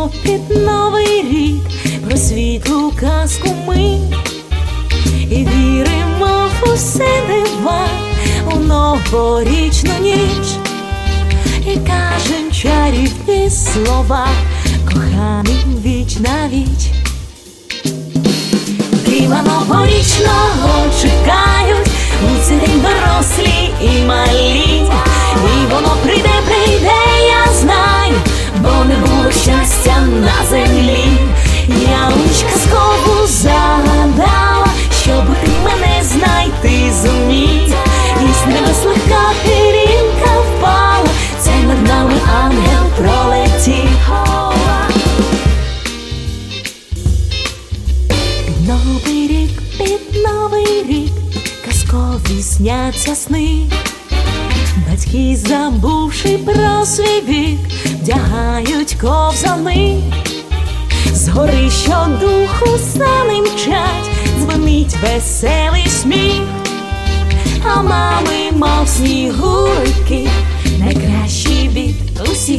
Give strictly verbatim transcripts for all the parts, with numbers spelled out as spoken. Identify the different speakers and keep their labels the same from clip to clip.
Speaker 1: що під новий рік про світлу казку ми і віримо в усе дива у новорічну ніч, і кажем чарівні слова, коханий віч на віч. Дива новорічного чекають у цей день дорослі і малі, і воно прийде, прийде, я знаю, бо не було щастя на землі. Я лиш казкову загадала, щоб ти мене знайти зумів, і з небес легка пірінка впала, це над нами ангел пролетів. Новий рік, під новий рік казкові сняться сни. Батьки, забувши про свій вік, вдягають ковзани. Згори щодуху сани мчать, дзвонить веселий сміх, а мами, мов снігурики, найкращі від усіх.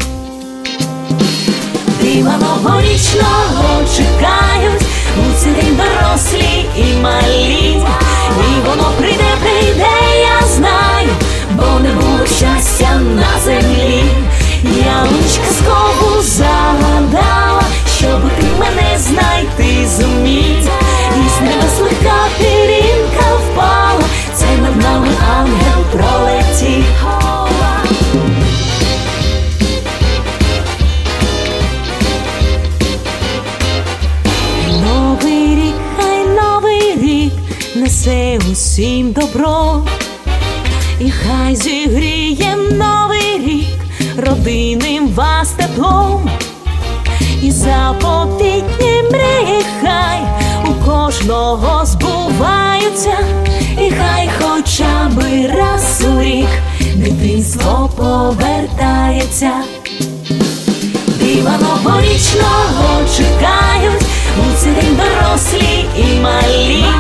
Speaker 1: Дива новорічного чекають у цей день дорослі і малі, і воно прийде, прийде, я знаю, бо не було щастя на землі. Я лиш казкову загадала, щоб ти мене знайти зумів, і з небес легка пірінка впала, це над нами ангел пролетів. Новий рік, хай новий рік несе усім добро, і хай зігріє новий рік родинним вас теплом, і заповітні мрії хай у кожного збуваються, і хай хоча би раз у рік дитинство повертається. Дива новорічного чекають у цей день дорослі і малі,